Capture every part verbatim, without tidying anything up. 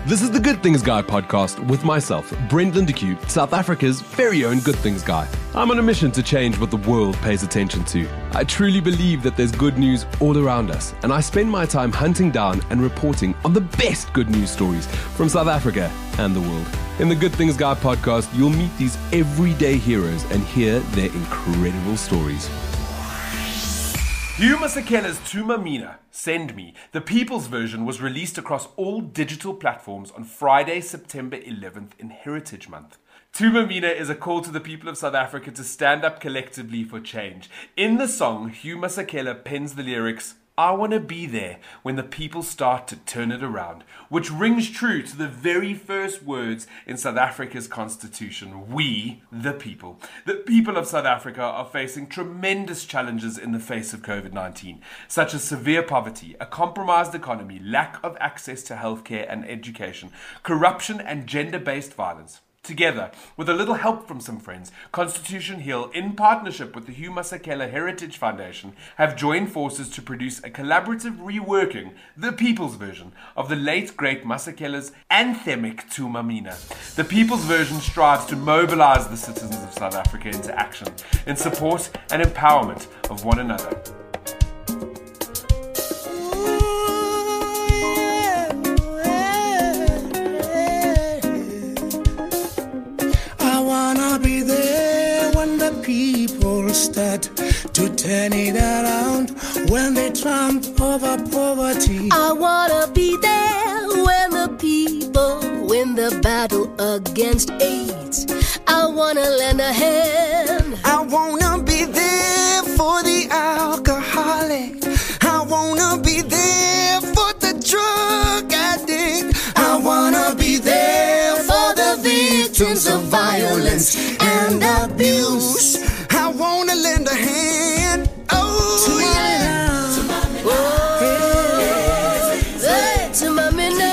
This is the Good Things Guy podcast with myself, Brent Lindeque, South Africa's very own Good Things Guy. I'm on a mission to change what the world pays attention to. I truly believe that there's good news all around us, and I spend my time hunting down and reporting on the best good news stories from South Africa and the world. In the Good Things Guy podcast, you'll meet these everyday heroes and hear their incredible stories. Hugh Masekela's Tuma Mina, Send Me, the People's version, was released across all digital platforms on Friday, September eleventh in Heritage Month. Tuma Mina is a call to the people of South Africa to stand up collectively for change. In the song, Hugh Masekela pens the lyrics, "I want to be there when the people start to turn it around," which rings true to the very first words in South Africa's constitution, we, the people. The people of South Africa are facing tremendous challenges in the face of covid nineteen, such as severe poverty, a compromised economy, lack of access to healthcare and education, corruption and gender-based violence. Together, with a little help from some friends, Constitution Hill, in partnership with the Hugh Masekela Heritage Foundation, have joined forces to produce a collaborative reworking, the People's version, of the late great Masekela's anthemic Tuma Mina. The People's version strives to mobilize the citizens of South Africa into action in support and empowerment of one another. Start to turn it around when they trump over poverty. I wanna be there when the people win the battle against AIDS. I wanna lend a hand. I wanna be there for the alcoholic. I wanna be there for the drug addict. I wanna be there for the victims of violence and abuse. I wanna lend a hand, oh to yeah, to my Mina, oh, hey, to my Mina,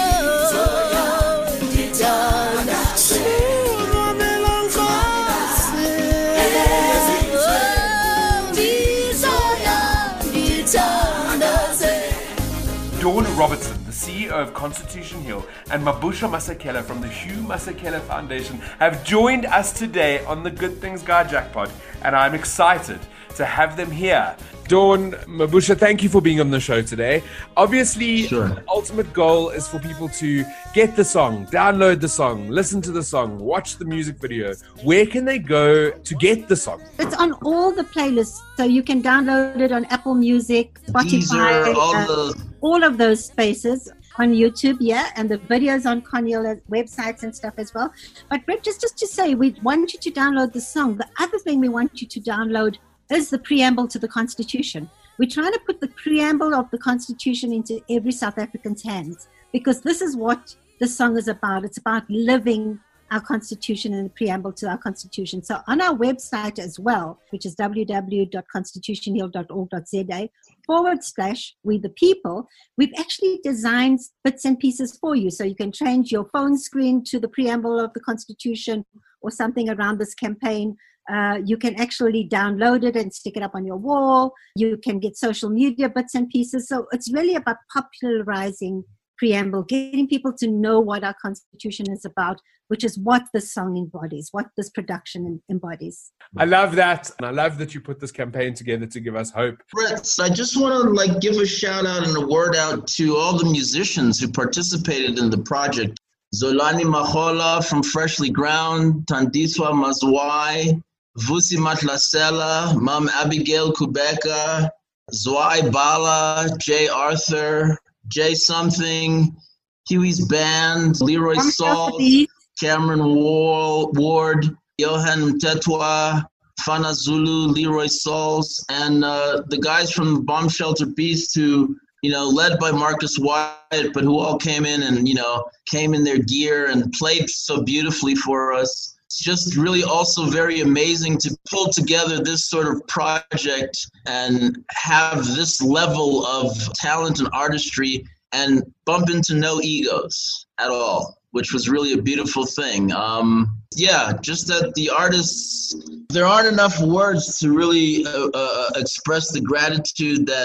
Dawn Robertson, the C E O of Constitution Hill, and Mabusha Masekela from the Hugh Masekela Foundation have joined us today on the Good Things Guy Jackpot, and I'm excited to have them here. Dawn, Mabusha, thank you for being on the show today. Obviously, sure. The ultimate goal is for people to get the song, download the song, listen to the song, watch the music video. Where can they go to get the song? It's on all the playlists, so you can download it on Apple Music, Spotify, Deezer, all, uh, the... all of those spaces. On YouTube, yeah, and the videos on Conhill websites and stuff as well. But Brett, just, just to say, we want you to download the song. The other thing we want you to download is the preamble to the Constitution. We're trying to put the preamble of the Constitution into every South African's hands, because this is what the song is about. It's about living our Constitution and the preamble to our Constitution. So on our website as well, which is w w w dot constitution hill dot org dot z a forward slash we the people, we've actually designed bits and pieces for you. So you can change your phone screen to the preamble of the Constitution or something around this campaign. Uh, you can actually download it and stick it up on your wall. You can get social media bits and pieces. So it's really about popularizing preamble, getting people to know what our Constitution is about, which is what this song embodies, what this production embodies. I love that. And I love that you put this campaign together to give us hope. Brett, I just want to like give a shout out and a word out to all the musicians who participated in the project. Zolani Mahola from Freshly Ground, Tandiswa Mazwai, Vusi Matlasela, Mam Abigail Kubeka, Zwei Bala, Jay Arthur, Jay Something, Huey's Band, Leroy Saul, Cameron Wall, Ward, Johan Mtetwa, Fana Zulu, Leroy Sauls, and uh, the guys from Bomb Shelter Beast who, you know, led by Marcus Wyatt, but who all came in and, you know, came in their gear and played so beautifully for us. It's just really also very amazing to pull together this sort of project and have this level of talent and artistry and bump into no egos at all, which was really a beautiful thing. Um, yeah, just that the artists, there aren't enough words to really uh, uh, express the gratitude that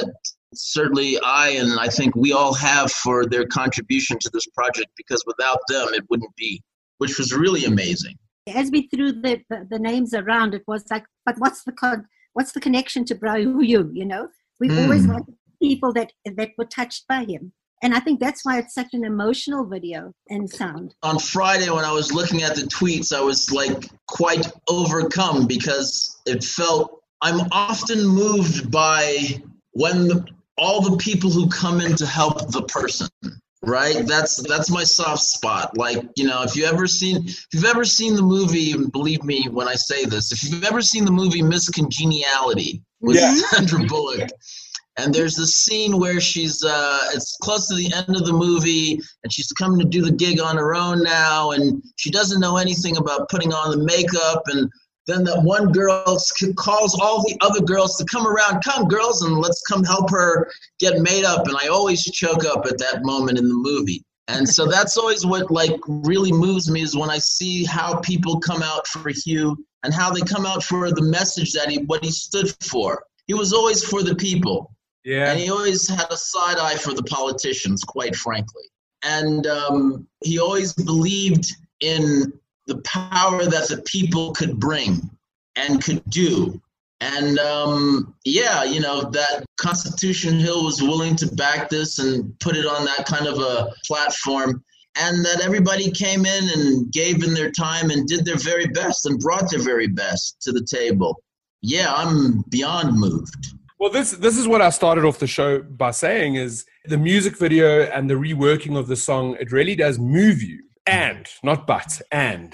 certainly I and I think we all have for their contribution to this project, because without them, it wouldn't be, which was really amazing. As we threw the, the, the names around, it was like, but what's the con- what's the connection to Brahuyu, you know? We've mm. always wanted people that, that were touched by him. And I think that's why it's such an emotional video and sound. On Friday, when I was looking at the tweets, I was like quite overcome, because it felt, I'm often moved by when the, all the people who come in to help the person, right? That's that's my soft spot. Like, you know, if you ever seen, if you've ever seen the movie, believe me when I say this, if you've ever seen the movie Miss Congeniality with yeah. Sandra Bullock, and there's this scene where she's, uh, it's close to the end of the movie, and she's coming to do the gig on her own now, and she doesn't know anything about putting on the makeup, and then that one girl calls all the other girls to come around, come girls, and let's come help her get made up, and I always choke up at that moment in the movie. And so that's always what like really moves me, is when I see how people come out for Hugh, and how they come out for the message that he, what he stood for. He was always for the people. Yeah. And he always had a side eye for the politicians, quite frankly. And um, he always believed in the power that the people could bring and could do. And um, yeah, you know, that Constitution Hill was willing to back this and put it on that kind of a platform. And that everybody came in and gave in their time and did their very best and brought their very best to the table. Yeah, I'm beyond moved. Well, this this is what I started off the show by saying, is the music video and the reworking of the song, it really does move you. And, not but, and.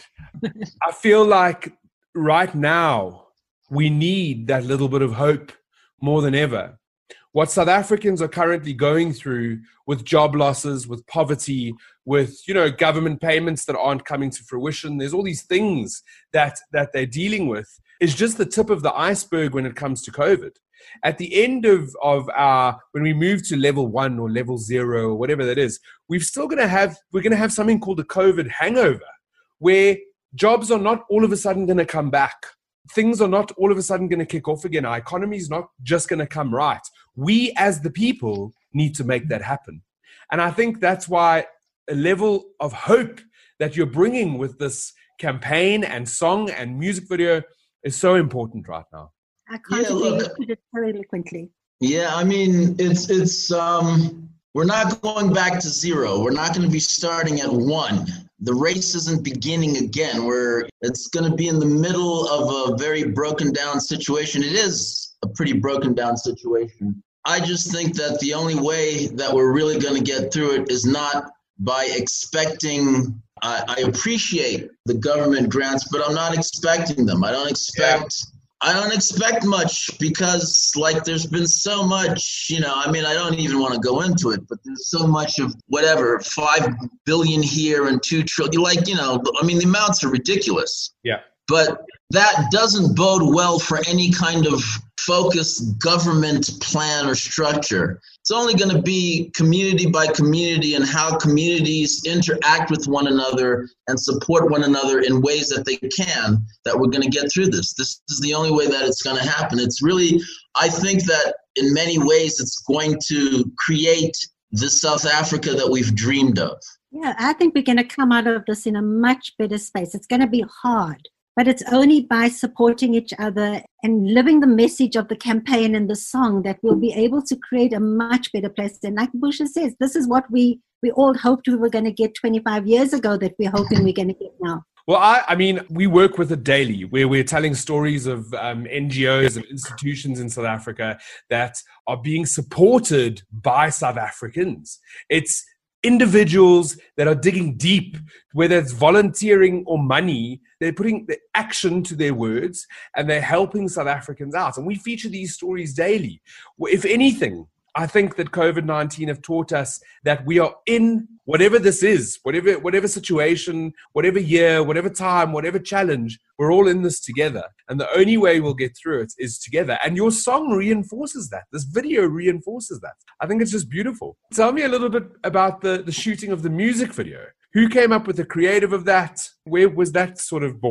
I feel like right now we need that little bit of hope more than ever. What South Africans are currently going through with job losses, with poverty, with, you know, government payments that aren't coming to fruition, there's all these things that, that they're dealing with, is just the tip of the iceberg when it comes to COVID. At the end of, of our, when we move to level one or level zero or whatever that is, we're still going to have, we're going to have something called a COVID hangover, where jobs are not all of a sudden going to come back. Things are not all of a sudden going to kick off again. Our economy is not just going to come right. We as the people need to make that happen. And I think that's why a level of hope that you're bringing with this campaign and song and music video is so important right now. I can't yeah, agree look, with it so eloquently. Yeah, I mean, it's, it's, um, we're not going back to zero. We're not going to be starting at one. The race isn't beginning again. We're, it's going to be in the middle of a very broken down situation. It is a pretty broken down situation. I just think that the only way that we're really going to get through it is not by expecting, I, I appreciate the government grants, but I'm not expecting them. I don't expect... Yeah. I don't expect much, because like there's been so much, you know, I mean, I don't even want to go into it, but there's so much of whatever, five billion here and two trillion, like, you know, I mean, the amounts are ridiculous. Yeah. But that doesn't bode well for any kind of focused government plan or structure. It's only going to be community by community and how communities interact with one another and support one another in ways that they can, that we're going to get through this. This is the only way that it's going to happen. It's really, I think that in many ways it's going to create the South Africa that we've dreamed of. Yeah, I think we're going to come out of this in a much better space. It's going to be hard, but it's only by supporting each other and living the message of the campaign and the song that we'll be able to create a much better place. And like Busha says, this is what we, we all hoped we were going to get twenty-five years ago that we're hoping we're going to get now. Well, I, I mean, we work with it daily, where we're telling stories of um, N G Os and institutions in South Africa that are being supported by South Africans. It's individuals that are digging deep, whether it's volunteering or money. They're putting the action to their words, and they're helping South Africans out. And we feature these stories daily. If anything, I think that COVID nineteen have taught us that we are in whatever this is, whatever whatever situation, whatever year, whatever time, whatever challenge, we're all in this together. And the only way we'll get through it is together. And your song reinforces that. This video reinforces that. I think it's just beautiful. Tell me a little bit about the, the shooting of the music video. Who came up with the creative of that? Where was that sort of born?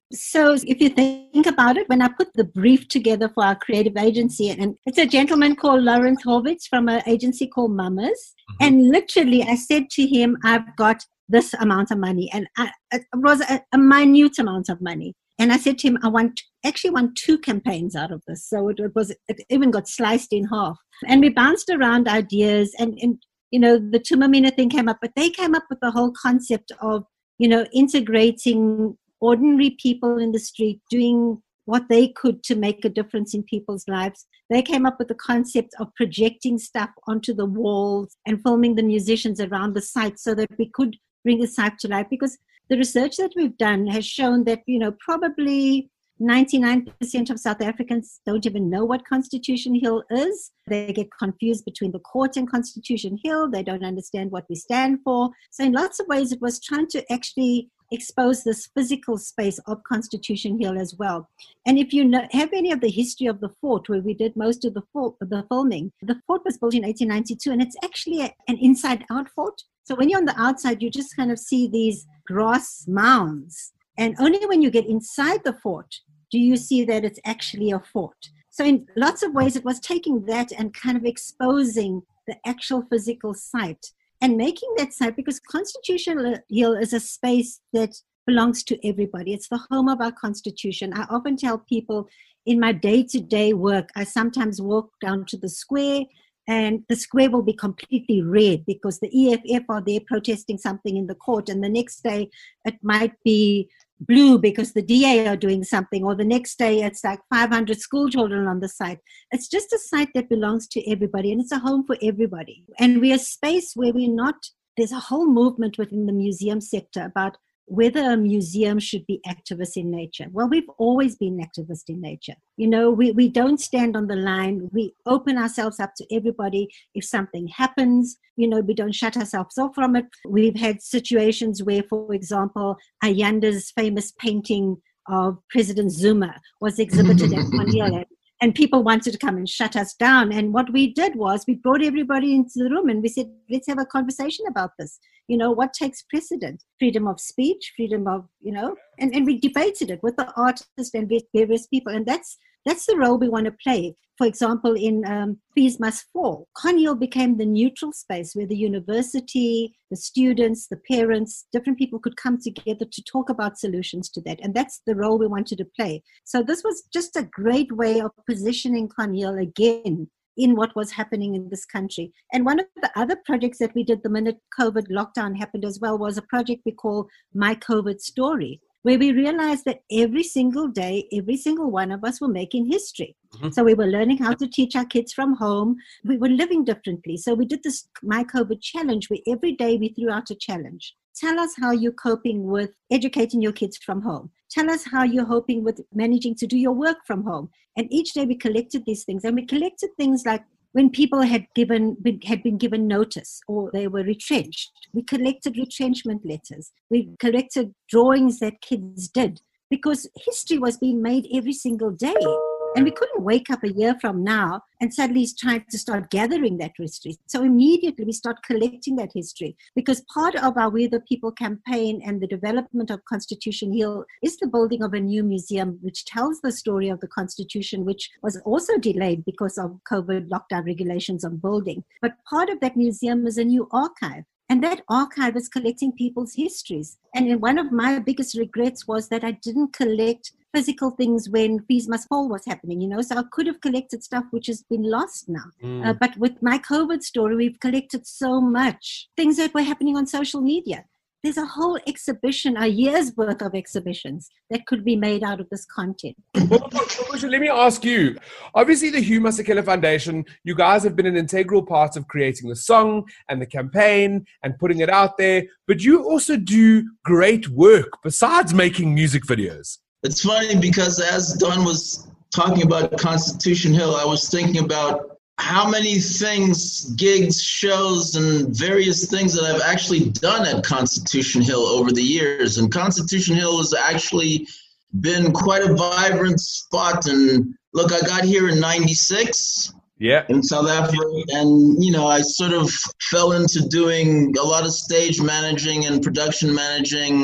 So if you think about it, when I put the brief together for our creative agency, and it's a gentleman called Lawrence Horvitz from an agency called Mamas, mm-hmm. and literally I said to him, I've got this amount of money, and I, it was a, a minute amount of money. And I said to him, I want actually want two campaigns out of this. So it, it was it even got sliced in half. And we bounced around ideas, and, and you know, the Tumamina thing came up, but they came up with the whole concept of, you know, integrating ordinary people in the street, doing what they could to make a difference in people's lives. They came up with the concept of projecting stuff onto the walls and filming the musicians around the site so that we could bring the site to life. Because the research that we've done has shown that, you know, probably ninety-nine percent of South Africans don't even know what Constitution Hill is. They get confused between the court and Constitution Hill. They don't understand what we stand for. So in lots of ways, it was trying to actually expose this physical space of Constitution Hill as well. And if you know, have any of the history of the fort, where we did most of the, fort, the filming, the fort was built in eighteen ninety-two, and it's actually a, an inside-out fort. So when you're on the outside, you just kind of see these grass mounds. And only when you get inside the fort do you see that it's actually a fort. So in lots of ways, it was taking that and kind of exposing the actual physical site and making that site, because Constitution Hill is a space that belongs to everybody. It's the home of our Constitution. I often tell people in my day-to-day work, I sometimes walk down to the square, and the square will be completely red because the E F F are there protesting something in the court, and the next day it might be blue because the D A are doing something, or the next day it's like five hundred school children on the site. It's just a site that belongs to everybody, and it's a home for everybody. And we're a space where we're not, there's a whole movement within the museum sector about whether a museum should be activist in nature. Well, we've always been activist in nature. You know, we, we don't stand on the line. We open ourselves up to everybody. If something happens, you know, we don't shut ourselves off from it. We've had situations where, for example, Ayanda's famous painting of President Zuma was exhibited at Condiela, and people wanted to come and shut us down. And what we did was we brought everybody into the room and we said, let's have a conversation about this. You know, what takes precedent? Freedom of speech, freedom of, you know, and, and we debated it with the artists and various people. And that's that's the role we want to play. For example, in um, Fees Must Fall, Conhill became the neutral space where the university, the students, the parents, different people could come together to talk about solutions to that. And that's the role we wanted to play. So this was just a great way of positioning Conhill again in what was happening in this country. And one of the other projects that we did the minute COVID lockdown happened as well was a project we call My COVID Story, where we realized that every single day, every single one of us were making history. Mm-hmm. So we were learning how to teach our kids from home. We were living differently. So we did this My COVID challenge, where every day we threw out a challenge. Tell us how you're coping with educating your kids from home. Tell us how you're hoping with managing to do your work from home. And each day we collected these things. And we collected things like when people had given had been given notice or they were retrenched. We collected retrenchment letters. We collected drawings that kids did, because history was being made every single day. And we couldn't wake up a year from now and suddenly try to start gathering that history. So immediately we start collecting that history, because part of our We the People campaign and the development of Constitution Hill is the building of a new museum which tells the story of the Constitution, which was also delayed because of COVID lockdown regulations on building. But part of that museum is a new archive. And that archive is collecting people's histories. And one of my biggest regrets was that I didn't collect physical things when Fees Must Fall was happening, you know, so I could have collected stuff which has been lost now. Mm. Uh, but with My COVID Story, we've collected so much things that were happening on social media. There's a whole exhibition, a year's worth of exhibitions that could be made out of this content. Well, let me ask you, obviously the Hugh Masekela Foundation, you guys have been an integral part of creating the song and the campaign and putting it out there, but you also do great work besides making music videos. It's funny because as Don was talking about Constitution Hill, I was thinking about how many things, gigs, shows, and various things that I've actually done at Constitution Hill over the years. And Constitution Hill has actually been quite a vibrant spot. And look, I got here in ninety-six. Yeah. In South Africa. And, you know, I sort of fell into doing a lot of stage managing and production managing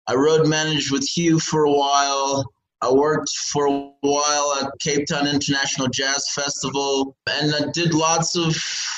I road managed with Hugh for a while. I worked for a while at Cape Town International Jazz Festival, and I did lots of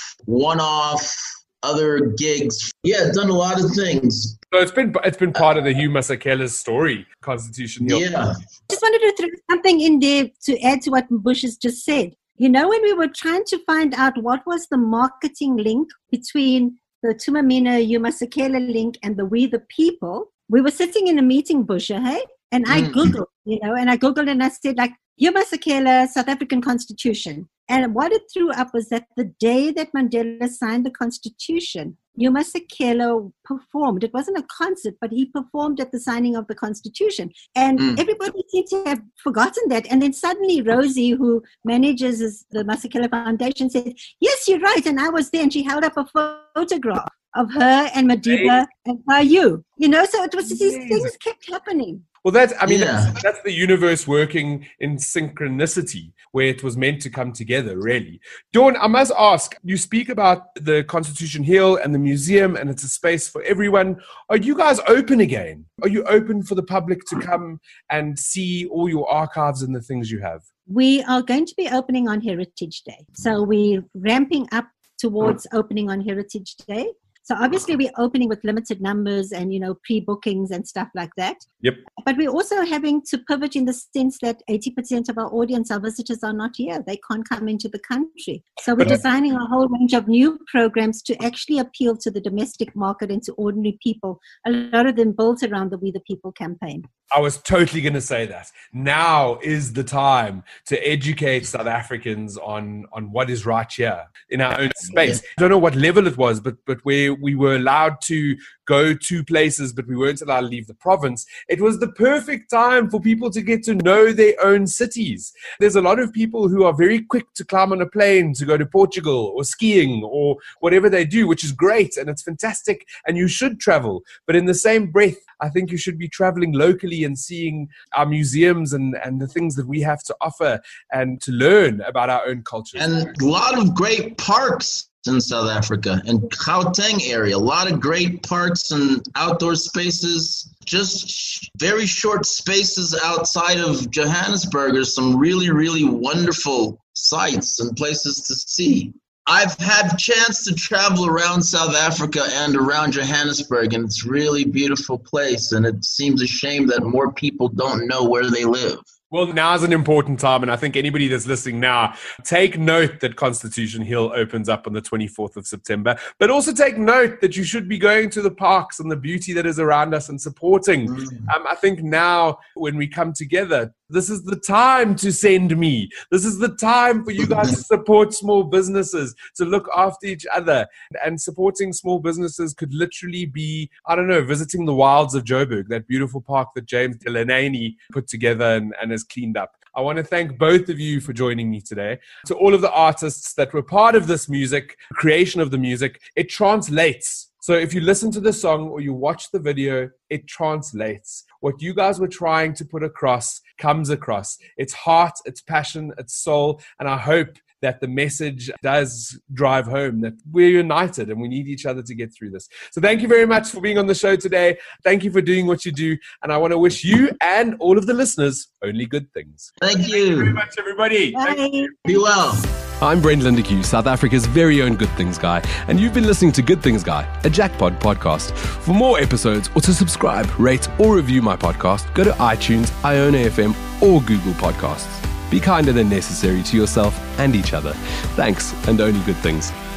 one-off other gigs. Yeah, done a lot of things. So it's been it's been part of the Hugh Masekela's story, Constitution Hill. Yeah. Just wanted to throw something in there to add to what Bush has just said. You know, when we were trying to find out what was the marketing link between the Tumamina Hugh Masekela link and the We the People, we were sitting in a meeting, Bush, hey? And I Googled, you know, and I Googled and I said, like, Hugh Masekela, South African Constitution. And what it threw up was that the day that Mandela signed the Constitution, Hugh Masekela performed. It wasn't a concert, but he performed at the signing of the Constitution. And mm. everybody seemed to have forgotten that. And then suddenly Rosie, who manages the Masekela Foundation, said, yes, you're right. And I was there. And she held up a photograph of her and Madiba and Bayu. You know, so it was these things kept happening. Well, that's, I mean, yeah. that's, that's the universe working in synchronicity, where it was meant to come together, really. Dawn, I must ask, you speak about the Constitution Hill and the museum, and it's a space for everyone. Are you guys open again? Are you open for the public to come and see all your archives and the things you have? We are going to be opening on Heritage Day. So we're ramping up towards opening on Heritage Day. So obviously we're opening with limited numbers and, you know, pre-bookings and stuff like that. Yep. But we're also having to pivot in the sense that eighty percent of our audience, our visitors are not here. They can't come into the country. So we're but designing a whole range of new programs to actually appeal to the domestic market and to ordinary people. A lot of them built around the We the People campaign. I was totally going to say that. Now is the time to educate South Africans on, on what is right here in our own space. I don't know what level it was, but but where we were allowed to go to places, but we weren't allowed to leave the province, it was the perfect time for people to get to know their own cities. There's a lot of people who are very quick to climb on a plane to go to Portugal or skiing or whatever they do, which is great and it's fantastic and you should travel. But in the same breath, I think you should be traveling locally and seeing our museums and, and the things that we have to offer and to learn about our own culture. And a lot of great parks in South Africa and Gauteng area. A lot of great parks and outdoor spaces. Just very short spaces outside of Johannesburg. There's some really, really wonderful sites and places to see. I've had a chance to travel around South Africa and around Johannesburg, and it's a really beautiful place, and it seems a shame that more people don't know where they live. Well, now's an important time, and I think anybody that's listening now, take note that Constitution Hill opens up on the twenty-fourth of September, but also take note that you should be going to the parks and the beauty that is around us and supporting. Mm. Um, I think now when we come together, this is the time to send me. This is the time for you guys to support small businesses, to look after each other. And supporting small businesses could literally be, I don't know, visiting the wilds of Joburg, that beautiful park that James Delaney put together and, and has cleaned up. I want to thank both of you for joining me today. To all of the artists that were part of this music, creation of the music, it translates. So if you listen to the song or you watch the video, it translates. What you guys were trying to put across comes across. It's heart, it's passion, it's soul. And I hope that the message does drive home that we're united and we need each other to get through this. So thank you very much for being on the show today. Thank you for doing what you do. And I want to wish you and all of the listeners only good things. Thank you. Thank you very much, everybody. Bye. Thank you. Be well. I'm Brent Lindeque, South Africa's very own Good Things Guy, and you've been listening to Good Things Guy, a Jackpot podcast. For more episodes or to subscribe, rate, or review my podcast, go to iTunes, Iona F M, or Google Podcasts. Be kinder than necessary to yourself and each other. Thanks, and only good things.